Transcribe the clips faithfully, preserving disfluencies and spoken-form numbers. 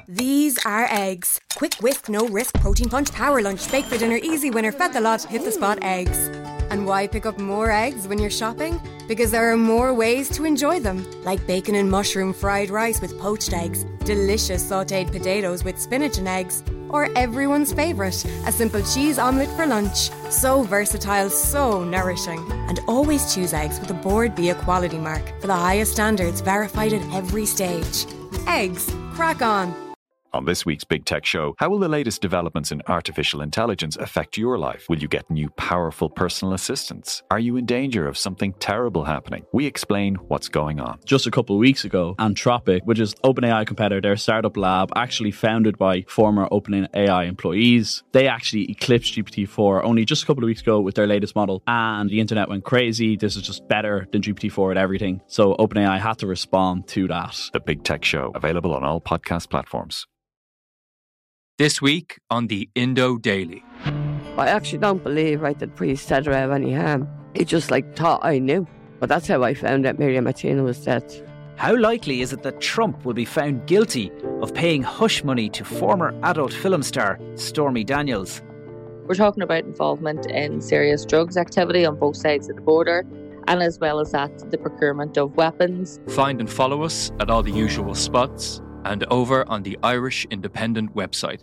These are eggs. Quick whisk, no risk, protein punch, power lunch, bake for dinner, easy winner, fed the lot, hit the spot eggs. And why pick up more eggs when you're shopping? Because there are more ways to enjoy them. Like bacon and mushroom fried rice with poached eggs, delicious sautéed potatoes with spinach and eggs, or everyone's favourite, a simple cheese omelette for lunch. So versatile, so nourishing. And always choose eggs with a Board B equality mark for the highest standards, verified at every stage. Eggs. Crack on. On this week's Big Tech Show, how will the latest developments in artificial intelligence affect your life? Will you get new powerful personal assistants? Are you in danger of something terrible happening? We explain what's going on. Just a couple of weeks ago, Anthropic, which is OpenAI competitor, their startup lab, actually founded by former OpenAI employees, they actually eclipsed G P T four only just a couple of weeks ago with their latest model, and the internet went crazy. This is just better than G P T four at everything. So OpenAI had to respond to that. The Big Tech Show, available on all podcast platforms. This week on the Indo Daily. I actually don't believe, right, that Priest said her have any harm. He just, like, thought I knew. But that's how I found out Miriam Martina was dead. How likely is it that Trump will be found guilty of paying hush money to former adult film star Stormy Daniels? We're talking about involvement in serious drugs activity on both sides of the border, and as well as that, the procurement of weapons. Find and follow us at all the usual spots and over on the Irish Independent website.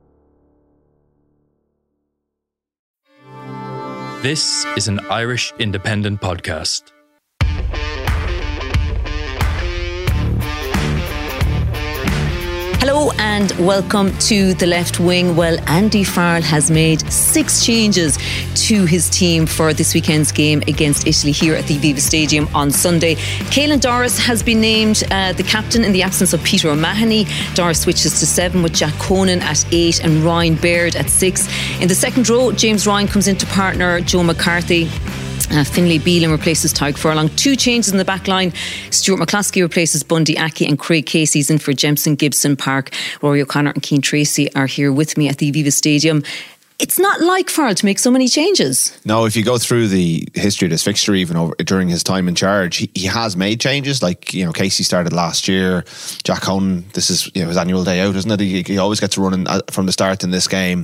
This is an Irish Independent podcast. Hello and welcome to The Left Wing. Well, Andy Farrell has made six changes to his team for this weekend's game against Italy here at the Aviva Stadium on Sunday. Caelan Doris has been named uh, the captain in the absence of Peter O'Mahony. Doris switches to seven with Jack Conan at eight and Ryan Baird at six. In the second row, James Ryan comes into partner Joe McCarthy. Uh, Finlay Bealham replaces Tyg Furlong. Two changes in the back line. Stuart McCloskey replaces Bundy Aki and Craig Casey's in for Jemson, Gibson, Park. Rory O'Connor and Keane Tracy are here with me at the Aviva Stadium. It's not like Farrell to make so many changes. No, if you go through the history of this fixture, even over, during his time in charge, he, he has made changes. Like, you know, Casey started last year. Jack Conan, this is, you know, his annual day out, isn't it? He, he always gets running from the start in this game.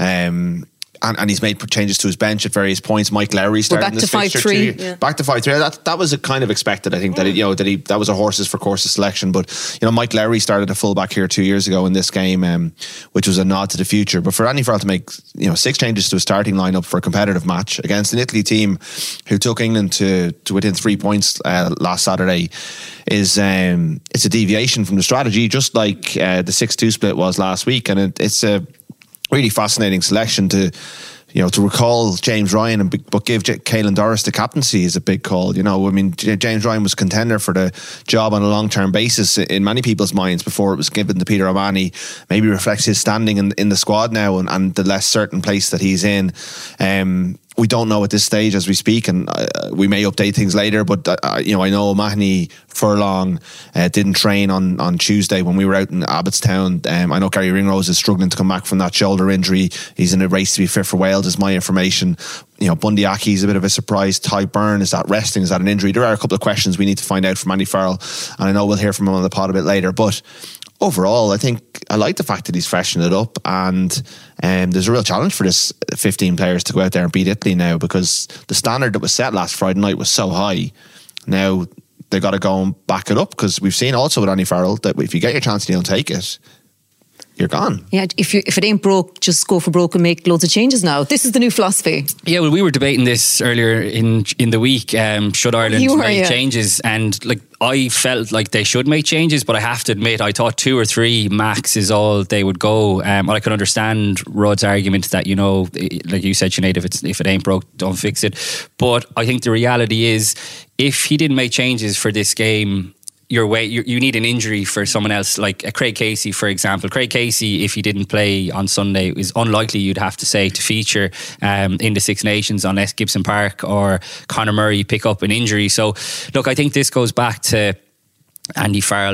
Um, And, and he's made changes to his bench at various points. Mike Lowry started in this fixture too. Yeah. Back to five three. That that was a kind of expected. I think that he, you know that he that was a horses for courses selection. But you know, Mike Lowry started a fullback here two years ago in this game, um, which was a nod to the future. But for Andy Farrell to make you know six changes to a starting lineup for a competitive match against an Italy team who took England to to within three points uh, last Saturday is um, it's a deviation from the strategy, just like uh, the six two split was last week, and it, it's a really fascinating selection to, you know, to recall James Ryan and but give J- Caelan Doris the captaincy is a big call. You know, I mean, J- James Ryan was contender for the job on a long-term basis in many people's minds before it was given to Peter O'Mahony. Maybe reflects his standing in in the squad now and, and the less certain place that he's in. Um, we don't know at this stage as we speak, and uh, we may update things later. But uh, you know, I know O'Mahony Furlong uh, didn't train on, on Tuesday when we were out in Abbottstown. Um, I know Gary Ringrose is struggling to come back from that shoulder injury. He's in a race to be fit for Wales, is my information. You know, Bundy Aki is a bit of a surprise. Ty Byrne, is that resting? Is that an injury? There are a couple of questions we need to find out from Andy Farrell, and I know we'll hear from him on the pod a bit later. But overall, I think I like the fact that he's freshened it up, and um, there's a real challenge for this fifteen players to go out there and beat Italy now, because the standard that was set last Friday night was so high. Now they got to go and back it up, because we've seen also with Andy Farrell that if you get your chance and you don't take it, you're gone. Yeah, if you if it ain't broke, just go for broke and make loads of changes now. This is the new philosophy. Yeah, well, we were debating this earlier in in the week. Um, should Ireland were, make yeah. changes? And like, I felt like they should make changes, but I have to admit, I thought two or three max is all they would go. Um, I can understand Rod's argument that, you know, like you said, Sinead, if it's if it ain't broke, don't fix it. But I think the reality is, if he didn't make changes for this game, your way you, you need an injury for someone else, like a Craig Casey, for example. Craig Casey, if he didn't play on Sunday, is unlikely, you'd have to say, to feature um, in the Six Nations unless Gibson Park or Conor Murray pick up an injury. So look, I think this goes back to Andy Farrell, how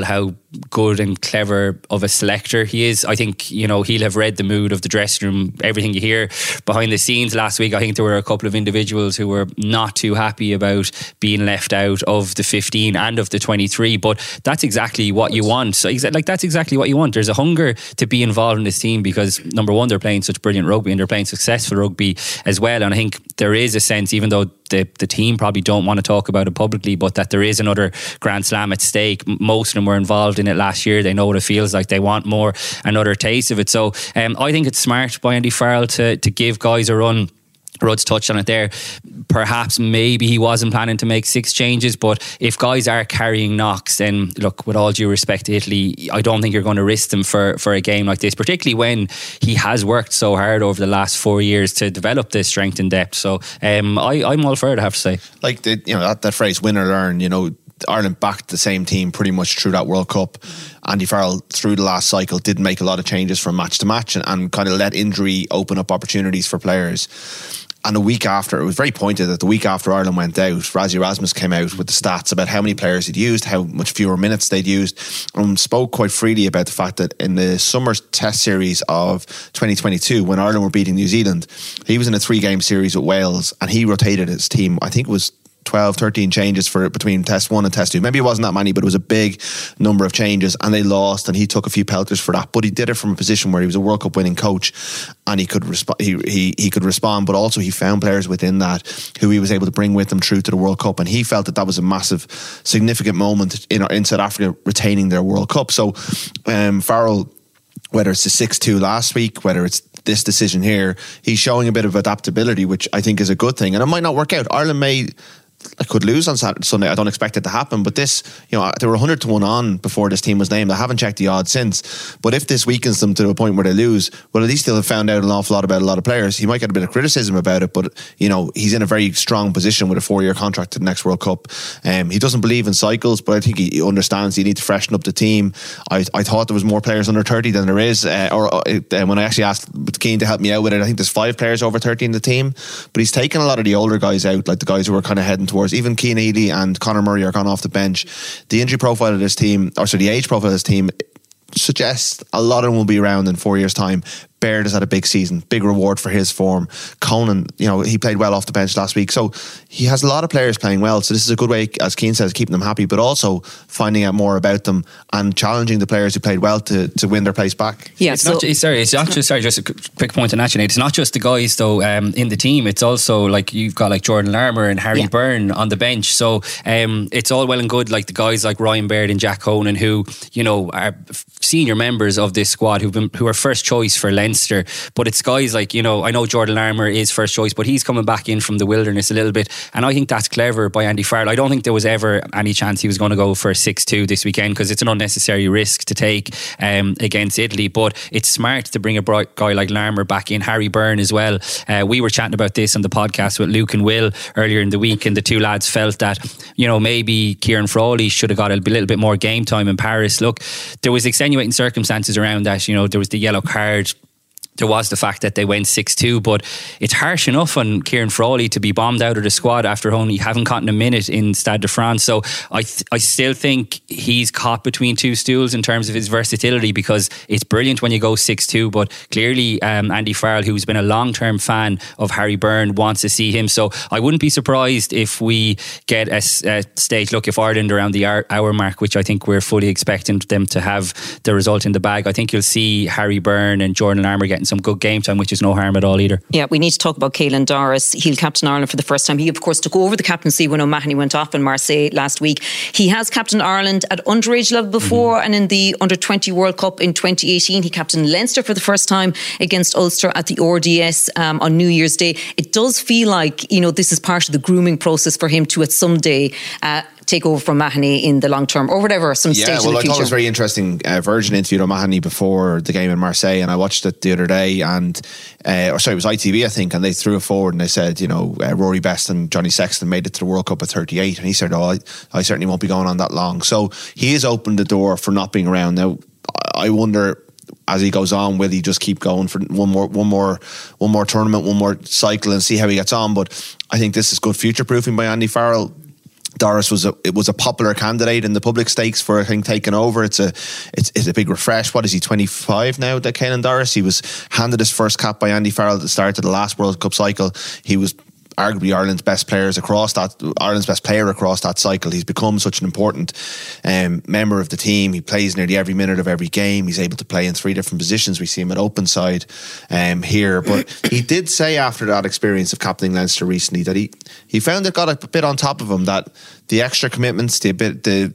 good and clever of a selector he is. I think, you know, he'll have read the mood of the dressing room, everything you hear behind the scenes. Last week I think there were a couple of individuals who were not too happy about being left out of the fifteen and of the twenty-three, but that's exactly what you want. So like that's exactly what you want. There's a hunger to be involved in this team because number one, they're playing such brilliant rugby and they're playing successful rugby as well. And I think there is a sense, even though the, the team probably don't want to talk about it publicly, but that there is another Grand Slam at stake. Most of them were involved in it last year. They know what it feels like. They want more, another taste of it. So um, I think it's smart by Andy Farrell to, to give guys a run. Rod's touched on it there. Perhaps maybe he wasn't planning to make six changes, but if guys are carrying knocks, then look, with all due respect to Italy, I don't think you're going to risk them for, for a game like this, particularly when he has worked so hard over the last four years to develop this strength and depth. So um, I, I'm all for it, I have to say. Like the, you know that, that phrase, win or learn, you know, Ireland backed the same team pretty much through that World Cup. Andy Farrell, through the last cycle, did make a lot of changes from match to match and, and kind of let injury open up opportunities for players. And a week after, it was very pointed that the week after Ireland went out, Rassie Erasmus came out with the stats about how many players he'd used, how much fewer minutes they'd used, and spoke quite freely about the fact that in the summer test series of twenty twenty-two, when Ireland were beating New Zealand, he was in a three-game series with Wales and he rotated his team. I think it was twelve, thirteen changes for between test one and test two. Maybe it wasn't that many, but it was a big number of changes and they lost and he took a few pelters for that. But he did it from a position where he was a World Cup winning coach and he could respond he, he, he could respond, but also he found players within that who he was able to bring with him through to the World Cup, and he felt that that was a massive significant moment in, in South Africa retaining their World Cup. So um, Farrell, whether it's the six two last week, whether it's this decision here, he's showing a bit of adaptability, which I think is a good thing. And it might not work out. Ireland may I could lose on Saturday, Sunday. I don't expect it to happen, but this, you know, they were one hundred to one on before this team was named. I haven't checked the odds since, but if this weakens them to a point where they lose, well, at least they'll have found out an awful lot about a lot of players. He might get a bit of criticism about it, but you know, he's in a very strong position with a four-year contract to the next World Cup. Um, he doesn't believe in cycles, but I think he understands you need to freshen up the team. I, I thought there was more players under thirty than there is, uh, or uh, when I actually asked Keane to help me out with it, I think there's five players over thirty in the team, but he's taken a lot of the older guys out, like the guys who are kind of heading towards, even Keane Healy and Conor Murray are gone off the bench. The injury profile of this team, or so the age profile of this team, suggests a lot of them will be around in four years' time. Baird has had a big season, big reward for his form. Conan, you know, he played well off the bench last week, so he has a lot of players playing well. So this is a good way, as Keane says, keeping them happy, but also finding out more about them and challenging the players who played well to, to win their place back. Yeah, it's so not just, sorry, it's not just sorry, just a quick point on that, Sinead. It's not just the guys though um, in the team. It's also like you've got like Jordan Larmour and Harry yeah. Byrne on the bench. So um, it's all well and good, like the guys like Ryan Baird and Jack Conan, who you know are senior members of this squad who've been who are first choice for Leinster. But it's guys like, you know, I know Jordan Larmour is first choice, but he's coming back in from the wilderness a little bit, and I think that's clever by Andy Farrell. I don't think there was ever any chance he was going to go for a six two this weekend, because it's an unnecessary risk to take um, against Italy, but it's smart to bring a bright guy like Larmour back in. Harry Byrne as well. Uh, we were chatting about this on the podcast with Luke and Will earlier in the week, and the two lads felt that, you know, maybe Kieran Frawley should have got a little bit more game time in Paris. Look, there was extenuating circumstances around that. You know, there was the yellow card, there was the fact that they went six two, but it's harsh enough on Kieran Frawley to be bombed out of the squad after only having gotten a minute in Stade de France. So I th- I still think he's caught between two stools in terms of his versatility, because it's brilliant when you go six two, but clearly um, Andy Farrell, who's been a long-term fan of Harry Byrne, wants to see him. So I wouldn't be surprised if we get a, a stage look, if Ireland around the hour, hour mark, which I think we're fully expecting them to have the result in the bag, I think you'll see Harry Byrne and Jordan Larmour getting some good game time, which is no harm at all either. Yeah, we need to talk about Caelan Doris. He'll captain Ireland for the first time. He of course took over the captaincy when O'Mahony went off in Marseille last week. He has captained Ireland at underage level before, mm-hmm. and in the under twenty World Cup in twenty eighteen he captained Leinster for the first time against Ulster at the R D S um, on New Year's Day. It does feel like, you know, this is part of the grooming process for him to at some day uh, take over from Mahoney in the long term, or whatever, some yeah, stage well, in the I future. thought it was very interesting. Uh, Virgin interviewed O'Mahony before the game in Marseille, and I watched it the other day, and uh, or sorry, it was I T V, I think, and they threw it forward and they said, you know, uh, Rory Best and Johnny Sexton made it to the World Cup at thirty-eight, and he said, oh, I, I certainly won't be going on that long. So he has opened the door for not being around. Now, I wonder, as he goes on, will he just keep going for one more, one more, one more tournament, one more cycle, and see how he gets on? But I think this is good future proofing by Andy Farrell. Doris was a it was a popular candidate in the public stakes for I think taking over. It's a it's, it's a big refresh. What is he, twenty-five now? That Caelan Doris. He was handed his first cap by Andy Farrell at the start of the last World Cup cycle. He was arguably Ireland's best players across that Ireland's best player across that cycle. He's become such an important um, member of the team. He plays nearly every minute of every game. He's able to play in three different positions. We see him at open side um, here, but he did say after that experience of captaining Leinster recently that he he found it got a bit on top of him, that the extra commitments, the bit the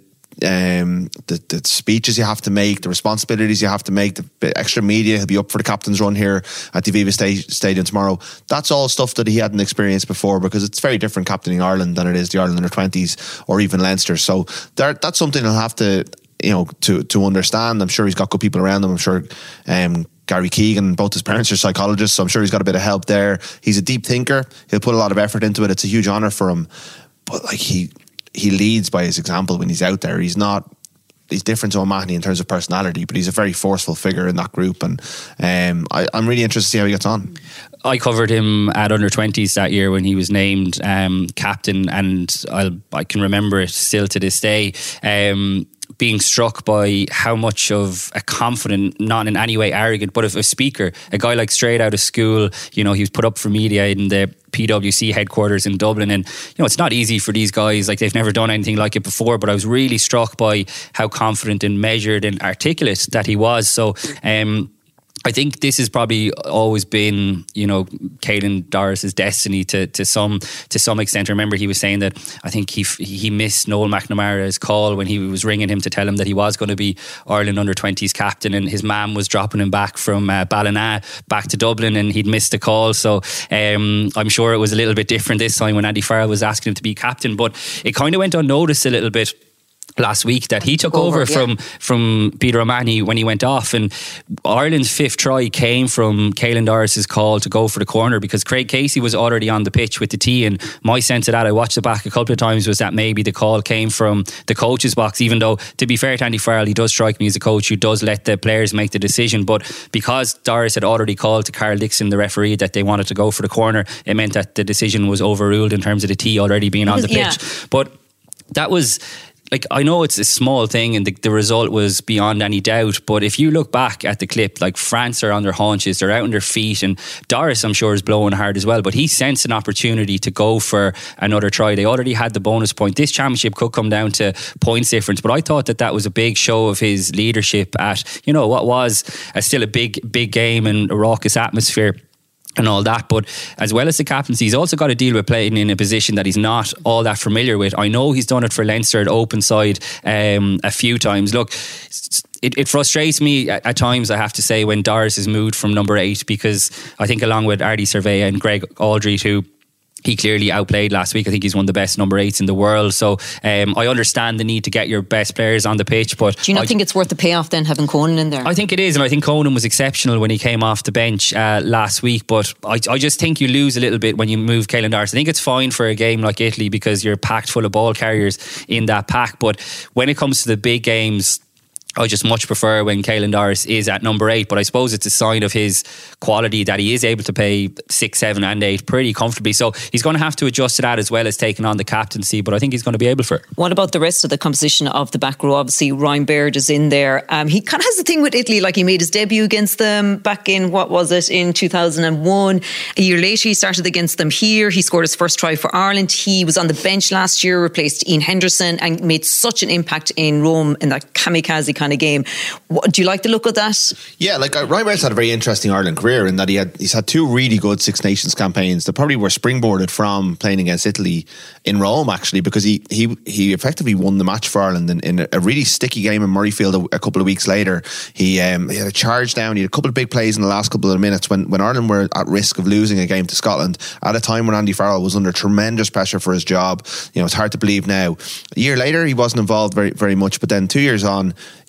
Um, the, the speeches you have to make, the responsibilities you have to make, the bit extra media. He'll be up for the captain's run here at the Aviva sta- Stadium tomorrow. That's all stuff that he hadn't experienced before, because it's very different captaining Ireland than it is the Ireland under twenties or even Leinster. So there, that's something he'll have to, you know, to to understand. I'm sure he's got good people around him. I'm sure um, Gary Keegan, both his parents are psychologists, so I'm sure he's got a bit of help there. He's a deep thinker. He'll put a lot of effort into it. It's a huge honour for him. But like he he leads by his example when he's out there. He's not he's different to O'Mahony in terms of personality, but he's a very forceful figure in that group, and um, I, I'm really interested to see how he gets on. I covered him at under twenties that year when he was named um, captain, and I'll, I can remember it still to this day. Um, being struck by how much of a confident, not in any way arrogant, but of a speaker, a guy like straight out of school, you know, he was put up for media in the P W C headquarters in Dublin, and you know, it's not easy for these guys, like they've never done anything like it before, but I was really struck by how confident and measured and articulate that he was. So um I think this has probably always been, you know, Caelan Doris's destiny to to some to some extent. I remember he was saying that I think he he missed Noel McNamara's call when he was ringing him to tell him that he was going to be Ireland under twenties captain, and his mum was dropping him back from uh, Ballina back to Dublin, and he'd missed the call. So um, I'm sure it was a little bit different this time when Andy Farrell was asking him to be captain, but it kind of went unnoticed a little bit last week that he took over, over yeah. from from Peter O'Mahony when he went off, and Ireland's fifth try came from Caelan Doris's call to go for the corner, because Craig Casey was already on the pitch with the tee, and my sense of that, I watched it back a couple of times, was that maybe the call came from the coach's box, even though, to be fair to Andy Farrell, he does strike me as a coach who does let the players make the decision, but because Doris had already called to Carl Dixon, the referee, that they wanted to go for the corner, it meant that the decision was overruled in terms of the tee already being on the pitch. Yeah. But that was... Like, I know it's a small thing and the, the result was beyond any doubt, but if you look back at the clip, like France are on their haunches, they're out on their feet, and Doris, I'm sure, is blowing hard as well, but he sensed an opportunity to go for another try. They already had the bonus point. This championship could come down to points difference, but I thought that that was a big show of his leadership at, you know, what was a, still a big, big game and a raucous atmosphere and all that. But as well as the captaincy, he's also got to deal with playing in a position that he's not all that familiar with. I know he's done it for Leinster at open side um, a few times. Look, it, it frustrates me at, at times, I have to say, when Doris is moved from number eight, because I think along with Ardie Cervea and Greg Aldridge, who he clearly outplayed last week, I think he's one of the best number eights in the world. So um, I understand the need to get your best players on the pitch, but do you not I, think it's worth the payoff then, having Conan in there? I think it is, and I think Conan was exceptional when he came off the bench uh, last week, but I, I just think you lose a little bit when you move Caelan Doris. I think it's fine for a game like Italy because you're packed full of ball carriers in that pack, but when it comes to the big games, I just much prefer when Caelan Doris is at number eight, but I suppose it's a sign of his quality that he is able to play six, seven and eight pretty comfortably. So he's going to have to adjust to that as well as taking on the captaincy, but I think he's going to be able for it. What about the rest of the composition of the back row? Obviously Ryan Baird is in there. Um, he kind of has the thing with Italy, like he made his debut against them back in, what was it, in two thousand one. A year later he started against them here. He scored his first try for Ireland. He was on the bench last year, replaced Ian Henderson, and made such an impact in Rome in that kamikaze kind of game. What, do you like the look of that? Yeah, like uh, Ryan Baird's had a very interesting Ireland career in that he had he's had two really good Six Nations campaigns that probably were springboarded from playing against Italy in Rome, actually, because he he he effectively won the match for Ireland in, in a really sticky game in Murrayfield a, a couple of weeks later. He um, he had a charge down. He had a couple of big plays in the last couple of minutes when, when Ireland were at risk of losing a game to Scotland at a time when Andy Farrell was under tremendous pressure for his job. You know, it's hard to believe now. A year later, he wasn't involved very very much, but then two years on,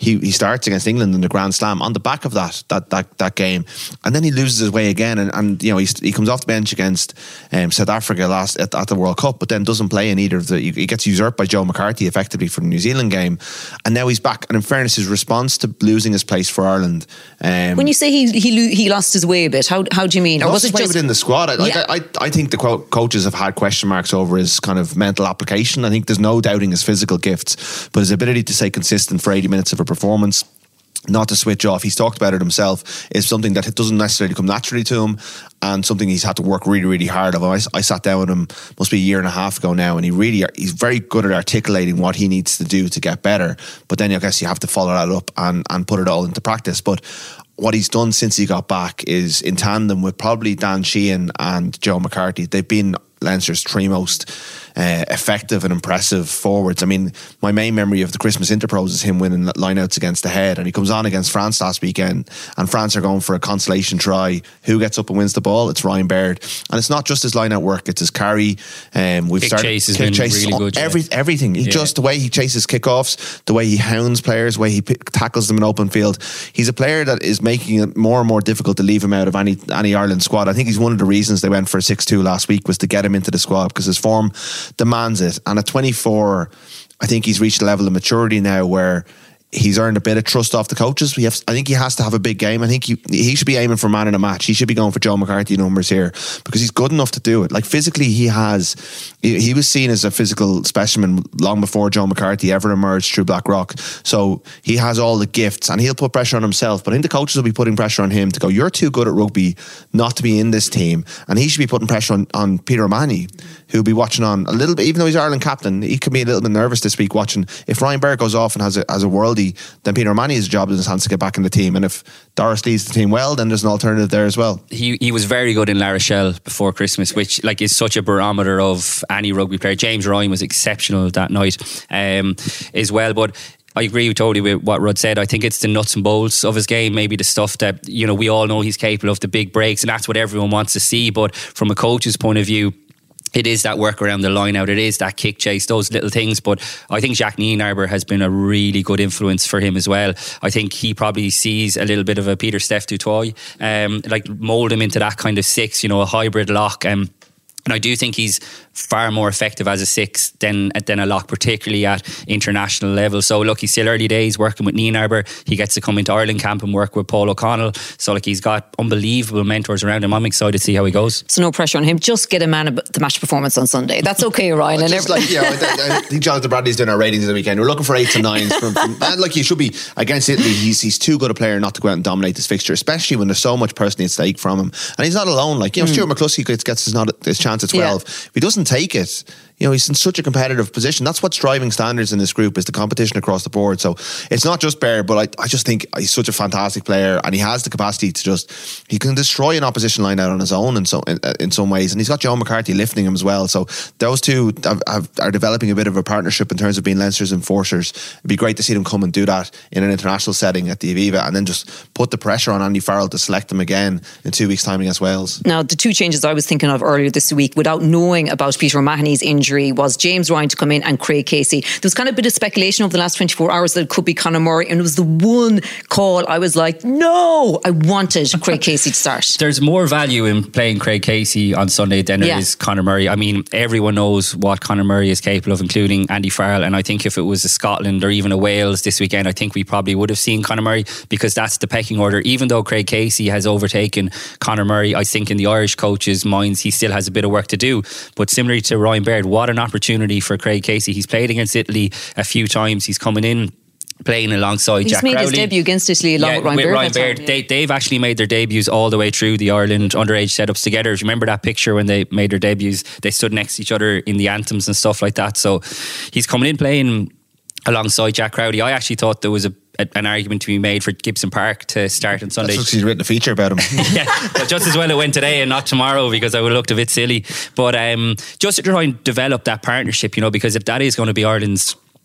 he he starts against England in the Grand Slam on the back of that that that, that game, and then he loses his way again, and, and you know he he comes off the bench against um, South Africa last at, at the World Cup, but then doesn't play in either of the. He gets usurped by Joe McCarthy effectively for the New Zealand game, and now he's back. And in fairness, his response to losing his place for Ireland. Um, when you say he he lo- he lost his way a bit, how how do you mean? Or was it just within the squad? I, yeah. I, I I think the co- coaches have had question marks over his kind of mental application. I think there's no doubting his physical gifts, but his ability to stay consistent for eighty minutes of a performance, not to switch off, he's talked about it himself, is something that doesn't necessarily come naturally to him, and something he's had to work really, really hard on. I, I sat down with him, must be a year and a half ago now, and he really, he's very good at articulating what he needs to do to get better. But then I guess you have to follow that up and, and put it all into practice. But what he's done since he got back is, in tandem with probably Dan Sheehan and Joe McCarthy, they've been Leinster's three most uh, effective and impressive forwards. I mean, my main memory of the Christmas Interpros is him winning lineouts against the head, and he comes on against France last weekend, and France are going for a consolation try. Who gets up and wins the ball? It's Ryan Baird, and it's not just his lineout work; it's his carry. Um, we've kick started chase has kick been chase, really good. Every, yeah. everything. He yeah. just the way he chases kickoffs, the way he hounds players, the way he p- tackles them in open field. He's a player that is making it more and more difficult to leave him out of any any Ireland squad. I think he's one of the reasons they went for a six two last week, was to get him into the squad, because his form demands it. And at twenty-four, I think he's reached a level of maturity now where he's earned a bit of trust off the coaches. We have, I think he has to have a big game. I think he, he should be aiming for man in a match. He should be going for Joe McCarthy numbers here, because he's good enough to do it. Like, physically, he has, he, he was seen as a physical specimen long before Joe McCarthy ever emerged through Blackrock. So he has all the gifts, and he'll put pressure on himself. But I think the coaches will be putting pressure on him to go, you're too good at rugby not to be in this team. And he should be putting pressure on, on Peter O'Mahony, who'll be watching on a little bit, even though he's Ireland captain, he could be a little bit nervous this week watching. If Ryan Baird goes off and has a, has a worldie, then Peter O'Mahony has a job in his hands to get back in the team. And if Doris leads the team well, then there's an alternative there as well. He he was very good in La Rochelle before Christmas, which like is such a barometer of any rugby player. James Ryan was exceptional that night um, as well. But I agree totally with what Rod said. I think it's the nuts and bolts of his game, maybe the stuff that, you know, we all know he's capable of, the big breaks, and that's what everyone wants to see. But from a coach's point of view, it is that work around the line out. It is that kick chase, those little things. But I think Jacques Nienaber has been a really good influence for him as well. I think he probably sees a little bit of a Peter Steph Dutoy, um, like mould him into that kind of six, you know, a hybrid lock. Um, and I do think he's far more effective as a six than than a lock, particularly at international level. So look, he's still early days working with Nienaber. He gets to come into Ireland camp and work with Paul O'Connell. So like, he's got unbelievable mentors around him. I'm excited to see how he goes. So no pressure on him. Just get a man of the match performance on Sunday. That's okay, Ryan. Well, and just like, you know, I think Jonathan Bradley's doing our ratings of the weekend. We're looking for eights and nines from, from and like, he should be against Italy. He's he's too good a player not to go out and dominate this fixture, especially when there's so much personally at stake from him. And he's not alone. Like, you know, mm. Stuart McCluskey gets, gets his, not, his chance at twelve. Yeah. If he doesn't take it, you know, he's in such a competitive position. That's what's driving standards in this group, is the competition across the board. So it's not just Baird, but I, I just think he's such a fantastic player, and he has the capacity to just, he can destroy an opposition line out on his own in, so, in, in some ways. And he's got Joe McCarthy lifting him as well. So those two have, have, are developing a bit of a partnership in terms of being Leinster's enforcers. It'd be great to see them come and do that in an international setting at the Aviva, and then just put the pressure on Andy Farrell to select them again in two weeks' time against Wales. Now, the two changes I was thinking of earlier this week, without knowing about Peter O'Mahony's injury, was James Ryan to come in and Craig Casey. There was kind of a bit of speculation over the last twenty-four hours that it could be Conor Murray, and it was the one call I was like, no, I wanted Craig Casey to start. There's more value in playing Craig Casey on Sunday than there yeah. is Conor Murray. I mean, everyone knows what Conor Murray is capable of, including Andy Farrell, and I think if it was a Scotland or even a Wales this weekend, I think we probably would have seen Conor Murray, because that's the pecking order. Even though Craig Casey has overtaken Conor Murray, I think in the Irish coaches' minds he still has a bit of work to do. But similarly to Ryan Baird, what an opportunity for Craig Casey. He's played against Italy a few times. He's coming in playing alongside He's Jack made Crowley. his debut against Italy along yeah, with Ryan with Baird. Ryan Baird. Yeah. They, they've actually made their debuts all the way through the Ireland underage setups together. If you remember that picture when they made their debuts, they stood next to each other in the anthems and stuff like that. So he's coming in playing alongside Jack Crowley. I actually thought there was a an argument to be made for Gibson Park to start on Sunday. That's because he's written a feature about him. Yeah, but just as well it went today and not tomorrow, because I would have looked a bit silly. But um, just to try and develop that partnership, you know, because if that is going to be Ireland's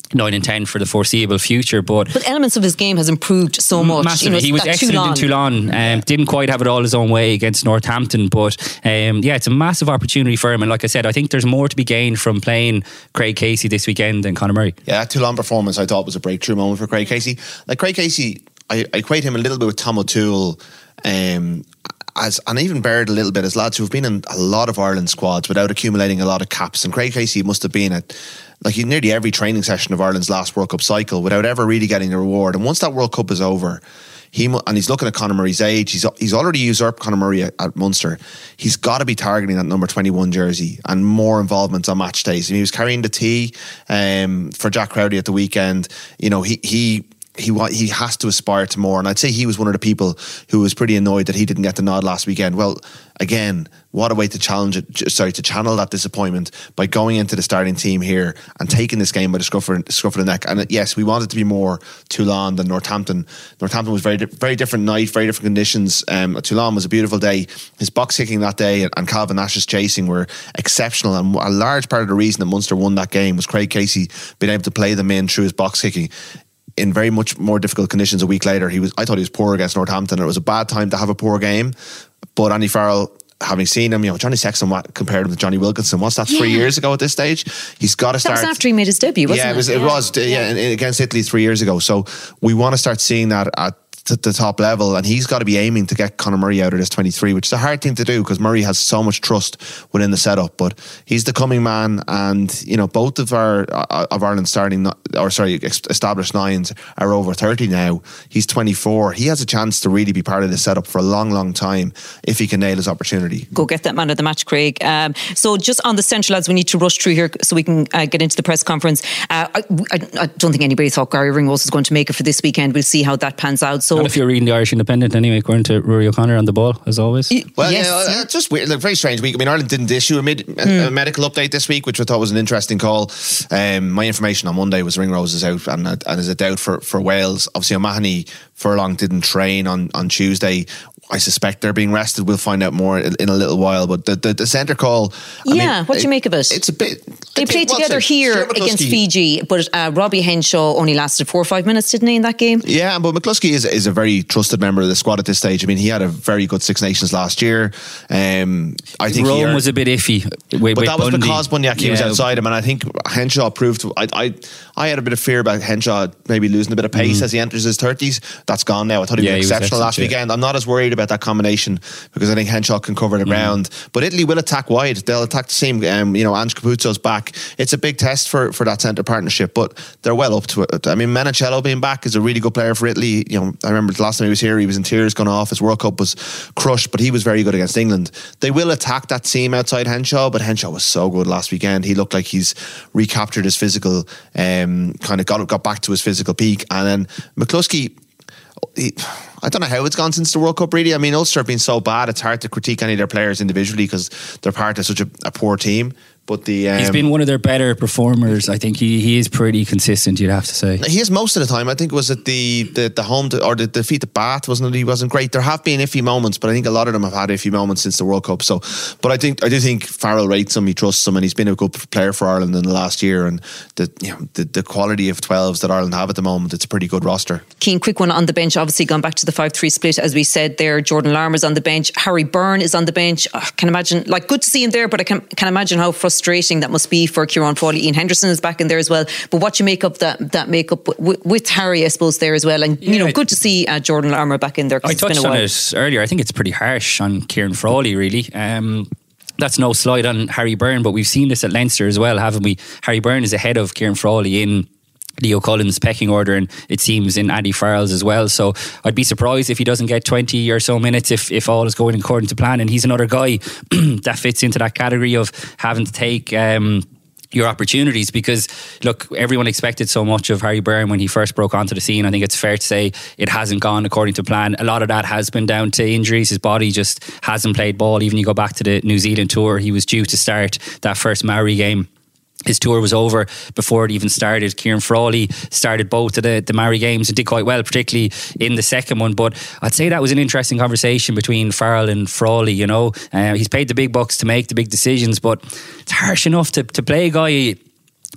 nine and ten for the foreseeable future. But but elements of his game has improved so much. Massively. You know, he was excellent Toulon. in Toulon. Um, didn't quite have it all his own way against Northampton, but um, yeah, it's a massive opportunity for him. And like I said, I think there's more to be gained from playing Craig Casey this weekend than Conor Murray. Yeah, that Toulon performance I thought was a breakthrough moment for Craig Casey. Like Craig Casey, I, I equate him a little bit with Tom O'Toole. Um, As, and even Baird a little bit as lads who've been in a lot of Ireland squads without accumulating a lot of caps. And Craig Casey must have been at like nearly every training session of Ireland's last World Cup cycle without ever really getting a reward. And once that World Cup is over, he and he's looking at Conor Murray's age. He's he's already usurped Conor Murray at, at Munster. He's got to be targeting that number twenty-one jersey and more involvement on match days. I mean, he was carrying the tee um, for Jack Crowley at the weekend. You know, he he. He he has to aspire to more, and I'd say he was one of the people who was pretty annoyed that he didn't get the nod last weekend. Well, again, what a way to challenge it, sorry, to channel that disappointment by going into the starting team here and taking this game by the scruff of, scruff of the neck. And yes, we wanted to be more Toulon than Northampton. Northampton was very very different night, very different conditions. Um, Toulon was a beautiful day. His box kicking that day and Calvin Nash's chasing were exceptional, and a large part of the reason that Munster won that game was Craig Casey being able to play them in through his box kicking in very much more difficult conditions. A week later, he was I thought he was poor against Northampton. It was a bad time to have a poor game, but Andy Farrell, having seen him, you know, Johnny Sexton compared him with Johnny Wilkinson. What's that, three yeah. years ago at this stage? He's got to start. That was after he made his debut, wasn't yeah, it? it was, it yeah, was yeah, yeah, against Italy three years ago. So we want to start seeing that at the top level, and he's got to be aiming to get Conor Murray out of this twenty-three, which is a hard thing to do because Murray has so much trust within the setup. But he's the coming man, and you know, both of our of Ireland's starting or sorry established nines are over thirty now. He's twenty-four. He has a chance to really be part of the setup for a long, long time if he can nail his opportunity. Go get that man of the match, Craig. Um, so just on the central lads, we need to rush through here so we can uh, get into the press conference. Uh, I, I, I don't think anybody thought Gary Ringrose was going to make it for this weekend. We'll see how that pans out. So. Not if you're reading the Irish Independent anyway, according to Rory O'Connor on the ball, as always. Well, yes. yeah, uh, just weird, like, very strange week. I mean, Ireland didn't issue a, mid, mm. a medical update this week, which I thought was an interesting call. Um, my information on Monday was Ringrose is out and, and is a doubt for, for Wales. Obviously, O'Mahony Furlong didn't train on, on Tuesday. I suspect they're being rested. We'll find out more in, in a little while. But the the, the centre call, I yeah, mean, what do you it, make of it? It's a bit. They played together here against Fiji, but uh, Robbie Henshaw only lasted four or five minutes, didn't he, in that game? Yeah, but McCluskey is is a very trusted member of the squad at this stage. I mean, he had a very good Six Nations last year. Um, I think Rome he earned, was a bit iffy, with, but with that was Bundy. because Bunyak yeah. was outside him, and I think Henshaw proved. I I I had a bit of fear about Henshaw maybe losing a bit of pace mm. as he enters his thirties. That's gone now. I thought he yeah, was he exceptional was last yeah. weekend. I'm not as worried about that combination because I think Henshaw can cover the mm. ground. But Italy will attack wide. They'll attack the same. Um, you know, Ange Capuzzo's back. It's a big test for, for that centre partnership, but they're well up to it. I mean, Menicello being back is a really good player for Italy. You know, I remember the last time he was here, he was in tears going off. His World Cup was crushed, but he was very good against England. They will attack that seam outside Henshaw, but Henshaw was so good last weekend. He looked like he's recaptured his physical, um, kind of got got back to his physical peak. And then McCluskey, he, I don't know how it's gone since the World Cup, really. I mean, Ulster have been so bad, it's hard to critique any of their players individually because they're part of such a, a poor team. But the um, he's been one of their better performers. I think he, he is pretty consistent, you'd have to say. He is most of the time. I think it was at the the, the home to, or the defeat at Bath, wasn't it? He wasn't great. There have been iffy moments, but I think a lot of them have had iffy moments since the World Cup. So, but I think I do think Farrell rates him. He trusts him, and he's been a good player for Ireland in the last year. And the you know the, the quality of twelves that Ireland have at the moment, it's a pretty good roster. Keane, quick one on the bench. Obviously, gone back to the five three split as we said there. Jordan Larmour's on the bench. Harry Byrne is on the bench. Oh, I can imagine, like, good to see him there, but I can can imagine how frustrating that must be for Kieran Frawley. Ian Henderson is back in there as well. But what you make up that that makeup with, with Harry, I suppose, there as well. And yeah, you know, good to see uh, Jordan Larmour back in there. I it's touched been a on while. it earlier. I think it's pretty harsh on Kieran Frawley, really. Um, that's no slight on Harry Byrne, but we've seen this at Leinster as well, haven't we? Harry Byrne is ahead of Kieran Frawley in Leo Cullen's pecking order, and it seems in Andy Farrell's as well. So I'd be surprised if he doesn't get twenty or so minutes if, if all is going according to plan. And he's another guy that fits into that category of having to take um, your opportunities, because look, everyone expected so much of Harry Byrne when he first broke onto the scene. I think it's fair to say it hasn't gone according to plan. A lot of that has been down to injuries. His body just hasn't played ball. Even you go back to the New Zealand tour, he was due to start that first Maori game. His tour was over before it even started. Kieran Frawley started both of the, the Maori games and did quite well, particularly in the second one. But I'd say that was an interesting conversation between Farrell and Frawley, you know. Uh, he's paid the big bucks to make the big decisions, but it's harsh enough to, to play a guy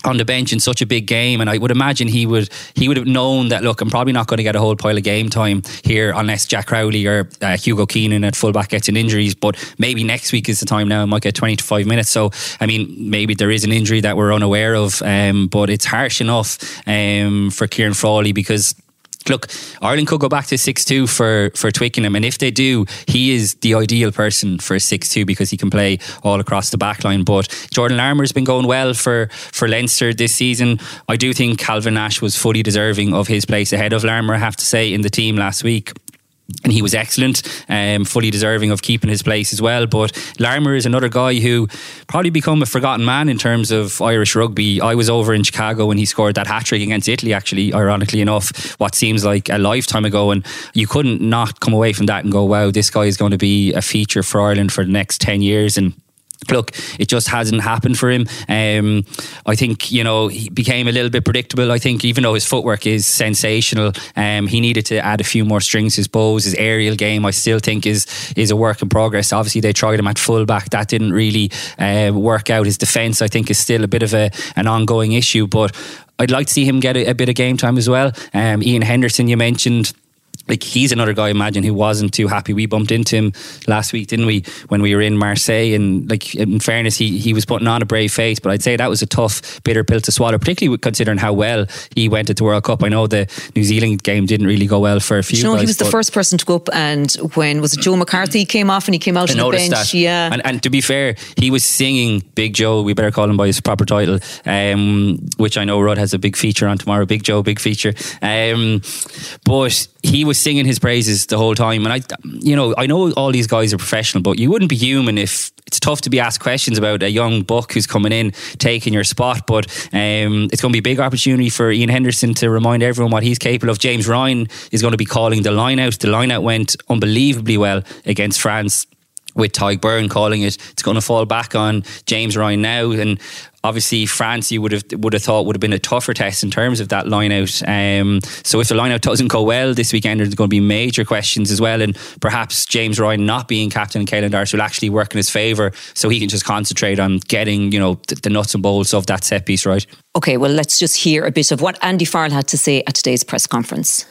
on the bench in such a big game, and I would imagine he would he would have known that, look, I'm probably not going to get a whole pile of game time here unless Jack Crowley or uh, Hugo Keenan at fullback gets an injuries, but maybe next week is the time now I might get twenty to five minutes. So I mean, maybe there is an injury that we're unaware of, um, but it's harsh enough um, for Kieran Frawley, because look, Ireland could go back to six two for, for Twickenham, and if they do, he is the ideal person for a six two because he can play all across the back line. But Jordan Larmour's been going well for, for Leinster this season. I do think Calvin Nash was fully deserving of his place ahead of Larmour, I have to say, in the team last week. And he was excellent, um, fully deserving of keeping his place as well. But Larmour is another guy who probably become a forgotten man in terms of Irish rugby. I was over in Chicago when he scored that hat-trick against Italy, actually, ironically enough, what seems like a lifetime ago, and you couldn't not come away from that and go, wow, this guy is going to be a feature for Ireland for the next ten years. And look, it just hasn't happened for him. Um, I think, you know, he became a little bit predictable. I think even though his footwork is sensational, um, he needed to add a few more strings to his bows. His aerial game, I still think, is is a work in progress. Obviously, they tried him at fullback. That didn't really uh, work out. His defence, I think, is still a bit of a, an ongoing issue. But I'd like to see him get a, a bit of game time as well. Um, Ian Henderson, you mentioned. Like, he's another guy, I imagine, who wasn't too happy. We bumped into him last week, didn't we, when we were in Marseille? And like, in fairness, he, he was putting on a brave face, but I'd say that was a tough, bitter pill to swallow, particularly considering how well he went at the World Cup. I know the New Zealand game didn't really go well for a few. You know, guys, he was the first person to go up, and when was it Joe McCarthy came off and he came out on the bench? That. Yeah, and, and to be fair, he was singing Big Joe. We better call him by his proper title, um, which I know Rudd has a big feature on tomorrow. Big Joe, big feature. Um, but he was singing his praises the whole time, and I, you know, I know all these guys are professional, but you wouldn't be human if it's tough to be asked questions about a young buck who's coming in taking your spot. But um, it's going to be a big opportunity for Ian Henderson to remind everyone what he's capable of. James Ryan is going to be calling the line out. The line out went unbelievably well against France, with Tadhg Beirne calling it. It's going to fall back on James Ryan now, and obviously France, you would have would have thought would have been a tougher test in terms of that line out. Um, so if the line out doesn't go well this weekend, there's going to be major questions as well, and perhaps James Ryan not being captain and Caelan D'Arcy will actually work in his favour, so he can just concentrate on getting, you know, the, the nuts and bolts of that set piece right. Okay, well, let's just hear a bit of what Andy Farrell had to say at today's press conference.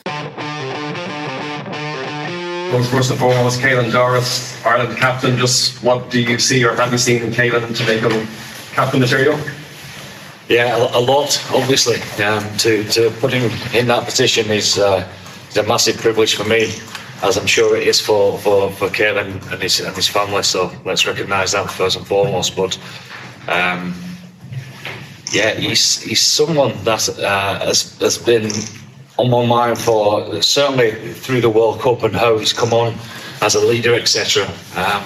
Well, first and foremost, Caelan D'Arcy, Ireland captain. Just what do you see or have you seen in Caelan to make him captain material? Yeah, a, a lot, obviously. Um, to, to put him in that position is, uh, is a massive privilege for me, as I'm sure it is for, for, for Caelan and his, and his family. So let's recognise that first and foremost. But um, yeah, he's he's someone that uh, has, has been on my mind for certainly through the World Cup and how he's come on as a leader, et cetera. Um,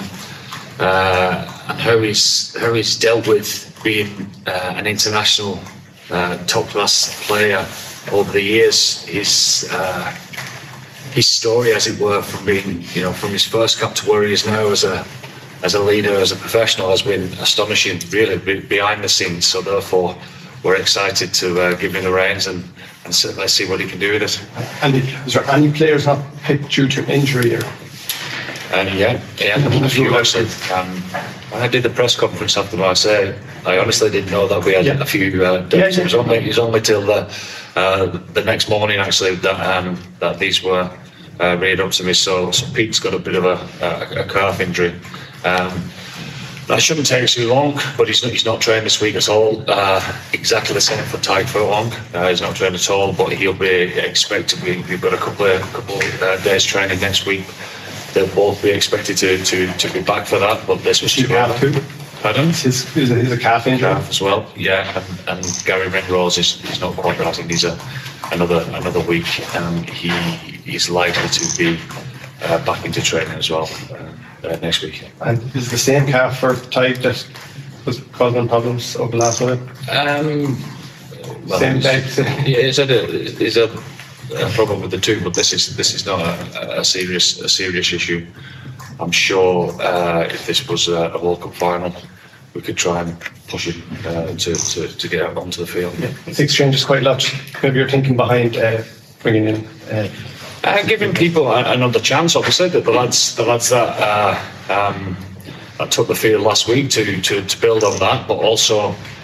uh, and how he's how he's dealt with being uh, an international uh, top class player over the years. His uh, his story, as it were, from being, you know, from his first cap to where he is now as a as a leader, as a professional, has been astonishing, really, behind the scenes. So therefore, we're excited to uh, give him the reins and. And so let's see what he can do with it. And is there any players not picked due to injury? Or? Uh, yeah, yeah, a few actually. Um, when I did the press conference after Marseille, I honestly didn't know that we had yeah. a few uh, days. Yeah, yeah. It was only, it was only till the uh, the next morning actually that um, that these were uh, read up to me. So, so Pete's got a bit of a, a, a calf injury. Um, That shouldn't take too long, but he's not, he's not trained this week at all. Uh, exactly the same for Tadhg Furlong. Uh, he's not trained at all, but he'll be expected. We, we've got a couple of couple of uh, days training next week. They'll both be expected to, to, to be back for that. But this was too calf too. Pardon? He's, he's, a, he's a calf injury calf as well. Yeah, and, and Gary Ringrose is he's not quite right. I think he's a another another week, and he he's likely to be uh, back into training as well. Uh, Uh, next week. And is the same calf for Tadhg that was causing problems over the last minute? Um, well, same leg. Yeah, it's a, it's a, a problem with the two, but this is this is not a, a serious a serious issue. I'm sure uh, if this was a, a World Cup final, we could try and push it uh, to, to to get out onto the field. Yeah. Six changes quite a lot. Maybe you're thinking behind uh, bringing in. Uh, Uh, giving people another chance, obviously. The, the lads, the lads that uh, um, that took the field last week to, to, to build on that, but also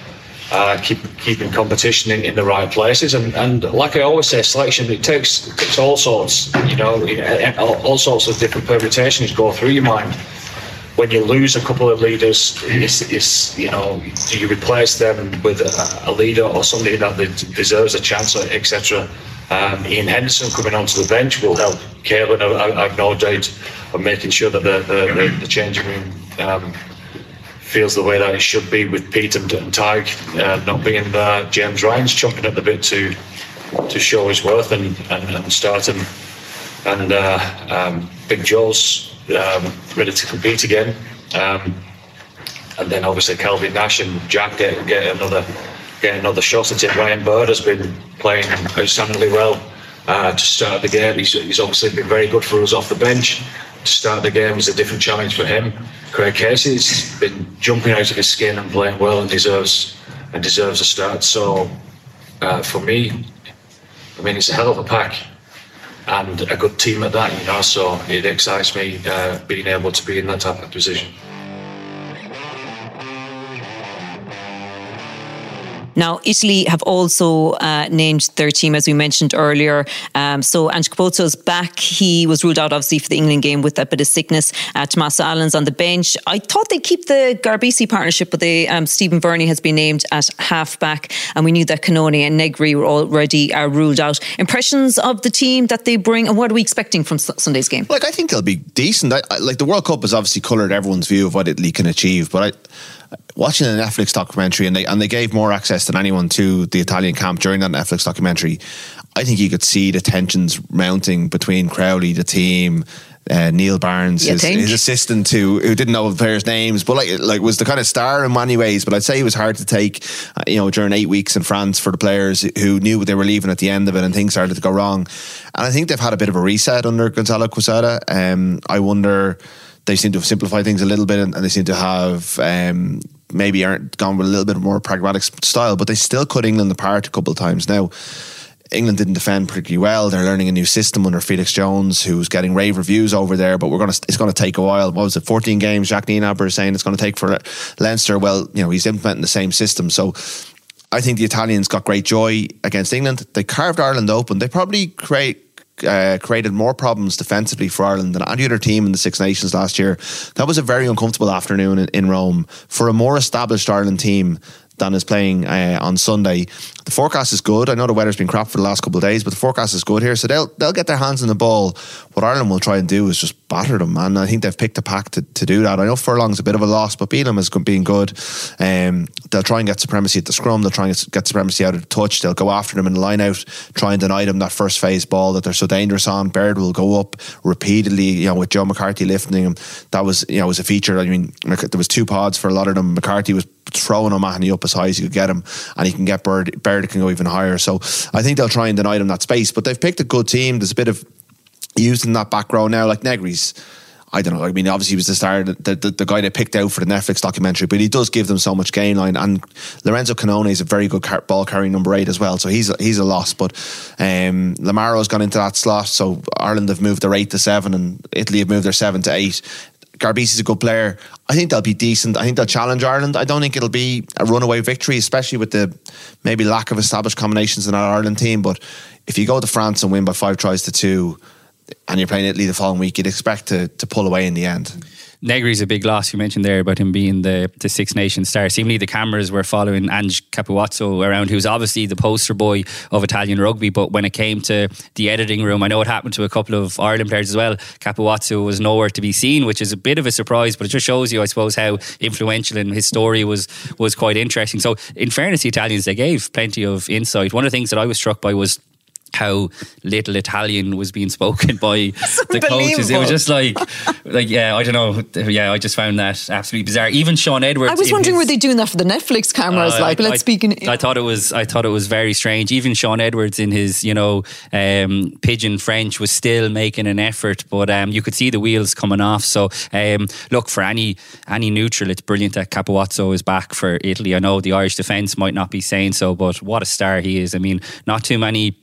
uh, keep keeping competition in, in the right places. And, and like I always say, selection, it takes, it takes all sorts, you know, all, all sorts of different permutations go through your mind. When you lose a couple of leaders, it's, it's, you know, do you replace them with a, a leader or somebody that deserves a chance, et cetera. Um, Ian Henderson coming onto the bench will help. Caelan, I, I've no doubt of making sure that the, the, the changing room um, feels the way that it should be, with Pete and, and Tig uh, not being there. James Ryan's chomping at the bit to to show his worth and, and, and start him. And uh, um, Big Joe's um, ready to compete again. Um, and then obviously Calvin Nash and Jack get, get another get another shot at it. Ryan Bird has been playing outstandingly well uh, to start the game. He's, he's obviously been very good for us off the bench. To start the game is a different challenge for him. Craig Casey's been jumping out of his skin and playing well and deserves and deserves a start. So uh, for me, I mean, it's a hell of a pack and a good team at that, you know. So it excites me uh, being able to be in that type of position. Now, Italy have also uh, named their team, as we mentioned earlier. Um, so Ange Capozzo's back. He was ruled out, obviously, for the England game with that bit of sickness. Uh, Tommaso Allen's on the bench. I thought they'd keep the Garbisi partnership, but they, um, Stephen Verney has been named at half-back, and we knew that Canone and Negri were already uh, ruled out. Impressions of the team that they bring, and what are we expecting from Sunday's game? Like, I think they'll be decent. I, I, like, the World Cup has obviously coloured everyone's view of what Italy can achieve, but I... watching a Netflix documentary, and they and they gave more access than anyone to the Italian camp during that Netflix documentary, I think you could see the tensions mounting between Crowley, the team, uh, Neil Barnes, his, his assistant, who who didn't know the players' names, but like like was the kind of star in many ways. But I'd say he was hard to take, uh, you know, during eight weeks in France for the players who knew they were leaving at the end of it, and things started to go wrong. And I think they've had a bit of a reset under Gonzalo Quezada. Um, I wonder. They seem to have simplified things a little bit, and they seem to have um, maybe aren't gone with a little bit more pragmatic style, but they still cut England apart a couple of times. Now, England didn't defend particularly well. They're learning a new system under Felix Jones, who's getting rave reviews over there, but we're going to, it's going to take a while. What was it, fourteen games? Jacques Nienaber is saying it's going to take for Leinster. Well, you know, he's implementing the same system. So I think the Italians got great joy against England. They carved Ireland open. They probably create Uh, created more problems defensively for Ireland than any other team in the Six Nations last year. That was a very uncomfortable afternoon in, in Rome for a more established Ireland team than is playing uh, on Sunday. The forecast is good. I know the weather's been crap for the last couple of days, but the forecast is good here, so they'll they'll get their hands on the ball. What Ireland will try and do is just batter them, and I think they've picked a pack to, to do that. I know Furlong's a bit of a loss, but Bealham has been good. Um, they'll try and get supremacy at the scrum. They'll try and get supremacy out of the touch. They'll go after them in the line out, try and deny them that first phase ball that they're so dangerous on. Baird will go up repeatedly, you know, with Joe McCarthy lifting him. That was, you know, was a feature. I mean, there was two pods for a lot of them. McCarthy was throwing O'Mahony up as high as you could get him, and he can get Baird. Baird can go even higher. So I think they'll try and deny them that space. But they've picked a good team. There's a bit of youth in that back row now, like Negri's. I don't know. I mean, obviously he was the star, the, the, the guy they picked out for the Netflix documentary, but he does give them so much game line. And Lorenzo Canone is a very good car- ball carrying number eight as well, so he's a, he's a loss. But um, Lamaro's gone into that slot, so Ireland have moved their eight to seven, and Italy have moved their seven to eight. Garbisi's a good player. I think they'll be decent. I think they'll challenge Ireland. I don't think it'll be a runaway victory, especially with the maybe lack of established combinations in that Ireland team. But if you go to France and win by five tries to two, and you're playing Italy the following week, you'd expect to to pull away in the end. Negri's a big loss. You mentioned there about him being the, the Six Nations star. Seemingly the cameras were following Ange Capuozzo around, who's obviously the poster boy of Italian rugby, but when it came to the editing room, I know it happened to a couple of Ireland players as well, Capuozzo was nowhere to be seen, which is a bit of a surprise, but it just shows you, I suppose, how influential, and his story was was quite interesting. So in fairness, the Italians, they gave plenty of insight. One of the things that I was struck by was how little Italian was being spoken by the coaches. It was just like, like yeah, I don't know. Yeah, I just found that absolutely bizarre. Even Sean Edwards. I was wondering, his, were they doing that for the Netflix cameras? Uh, like, I, let's I, speak in. I thought it was. I thought it was very strange. Even Sean Edwards, in his, you know, um, pidgin French, was still making an effort, but um, you could see the wheels coming off. So, um, look, for any any neutral, it's brilliant that Capuozzo is back for Italy. I know the Irish defence might not be saying so, but what a star he is. I mean, not too many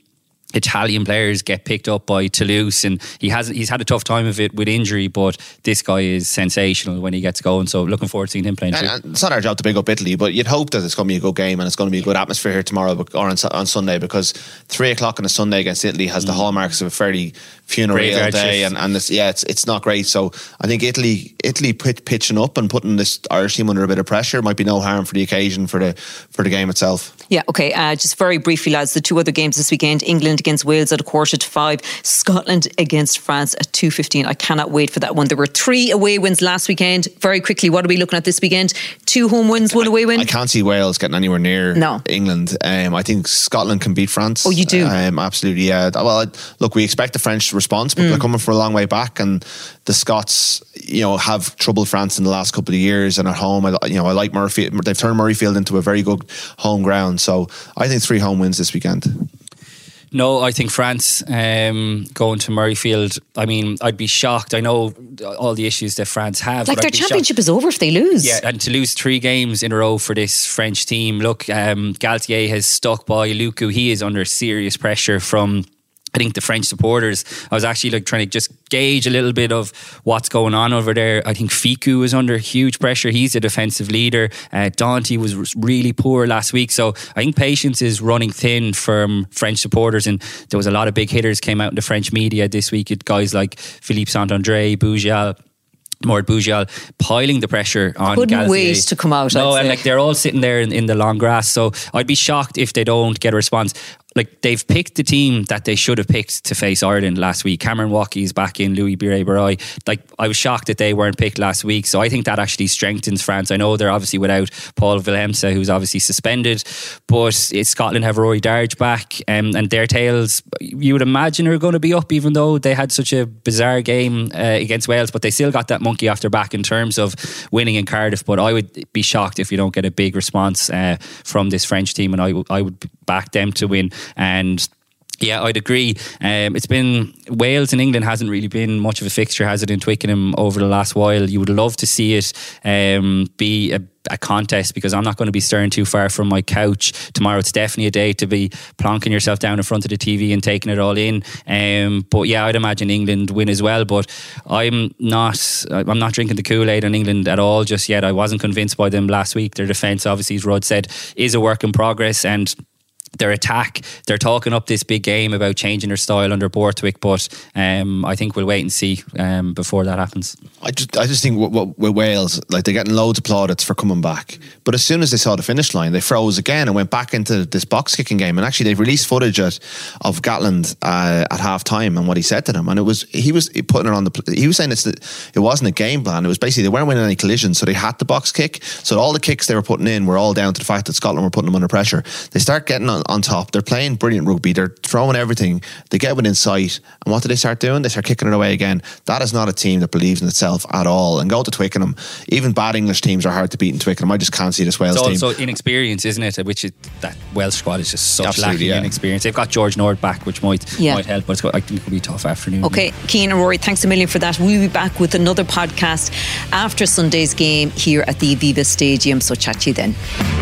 Italian players get picked up by Toulouse, and he has he's had a tough time of it with injury, but this guy is sensational when he gets going, so looking forward to seeing him playing too. And, and it's not our job to big up Italy, but you'd hope that it's going to be a good game and it's going to be a good atmosphere here tomorrow or on, on Sunday, because three o'clock on a Sunday against Italy has mm. the hallmarks of a fairly funereal day, and, and it's, yeah it's it's not great. So I think Italy Italy pit, pitching up and putting this Irish team under a bit of pressure might be no harm for the occasion, for the for the game itself. Yeah, okay, uh, just very briefly, lads, the two other games this weekend: England against Wales at a quarter to five, Scotland against France at two fifteen. I cannot wait for that one. There were three away wins last weekend. Very quickly, what are we looking at this weekend? Two home wins, one away win? I can't see Wales getting anywhere near no. England. Um, I think Scotland can beat France. Oh, you do? Um, absolutely, yeah. Well, I, look, we expect the French response, but mm. they're coming from a long way back, and the Scots, you know, have troubled France in the last couple of years, and at home, I, you know, I like Murphy. They've turned Murrayfield into a very good home ground. So I think three home wins this weekend. No, I think France um, going to Murrayfield. I mean, I'd be shocked. I know all the issues that France have. Like their championship shocked. is over if they lose. Yeah, and to lose three games in a row for this French team. Look, um, Galtier has stuck by Lukaku. He is under serious pressure from, I think, the French supporters. I was actually like trying to just gauge a little bit of what's going on over there. I think Fiku was under huge pressure. He's a defensive leader. Uh, Dante was really poor last week. So I think patience is running thin from French supporters. And there was a lot of big hitters came out in the French media this week. It guys like Philippe Saint-André, Boujal, Mort Boujal, piling the pressure on Couldn't Galtier. wait to come out. No, I'd and say. like they're all sitting there in, in the long grass. So I'd be shocked if they don't get a response. Like they've picked the team that they should have picked to face Ireland last week. Cameron Waukey's back in, Louis Bire-Baroy. Like I was shocked that they weren't picked last week. So I think that actually strengthens France. I know they're obviously without Paul Willemse, who's obviously suspended, but it's Scotland have Rory Darge back, um, and their tails you would imagine are going to be up, even though they had such a bizarre game uh, against Wales. But they still got that monkey off their back in terms of winning in Cardiff. But I would be shocked if you don't get a big response uh, from this French team, and I, w- I would back them to win. And yeah, I'd agree. Um, it's been Wales and England hasn't really been much of a fixture, has it, in Twickenham over the last while. You would love to see it um, be a, a contest, because I'm not going to be stirring too far from my couch tomorrow. It's definitely a day to be plonking yourself down in front of the T V and taking it all in. Um, but yeah, I'd imagine England win as well. But I'm not. I'm not drinking the Kool-Aid on England at all just yet. I wasn't convinced by them last week. Their defence, obviously, as Rod said, is a work in progress, and their attack, they're talking up this big game about changing their style under Borthwick, but um, I think we'll wait and see um, before that happens. I just I just think with, with Wales, like they're getting loads of plaudits for coming back, but as soon as they saw the finish line, they froze again and went back into this box kicking game. And actually, they've released footage at, of Gatland uh, at half time and what he said to them, and it was he was putting it on the. He was saying it's the, it wasn't a game plan. It was basically they weren't winning any collisions, so they had the box kick. So all the kicks they were putting in were all down to the fact that Scotland were putting them under pressure. They start getting on, on top. They're playing brilliant rugby. They're throwing everything. They get within sight, and what do they start doing? They start kicking it away again. That is not a team that believes in itself at all. And go to Twickenham. Even bad English teams are hard to beat in Twickenham. I just can't see this Wales it's team. It's also inexperience, isn't it? Which is, that Welsh squad is just such Absolutely, lacking yeah. in experience. They've got George Nord back, which might yeah. might help, but it's got, I think it'll be a tough afternoon. Okay, Cian and Rory, thanks a million for that. We'll be back with another podcast after Sunday's game here at the Aviva Stadium. So chat to you then.